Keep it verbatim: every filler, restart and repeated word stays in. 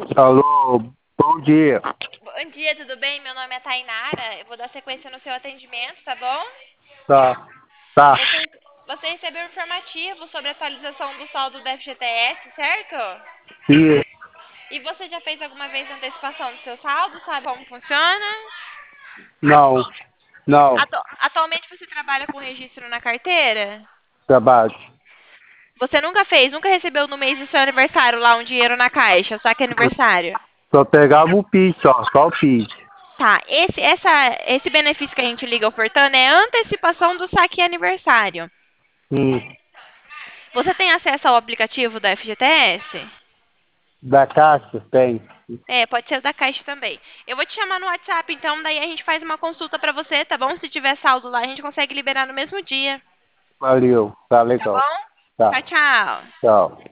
Alô, bom dia. Bom dia, tudo bem? Meu nome é Tainara. Eu vou dar sequência no seu atendimento, tá bom? Tá, tá. Você, você recebeu um informativo sobre a atualização do saldo do F G T S, certo? E E você já fez alguma vez a antecipação do seu saldo? Sabe como funciona? não, não, Atu- atualmente você trabalha com registro na carteira? trabalho. Você nunca fez, nunca recebeu no mês do seu aniversário lá um dinheiro na caixa, saque aniversário? Só pegava o Pix, só, só o Pix. Tá, esse, essa, esse benefício que a gente liga ofertando é antecipação do saque aniversário. Hum, Você tem acesso ao aplicativo da F G T S? da Caixa tem. É, pode ser o da Caixa também. Eu vou te chamar no WhatsApp, então daí a gente faz uma consulta pra você, tá bom? Se tiver saldo lá, a gente consegue liberar no mesmo dia, Valeu, tá tá legal. bom? Tá, Tchau, tchau. tchau.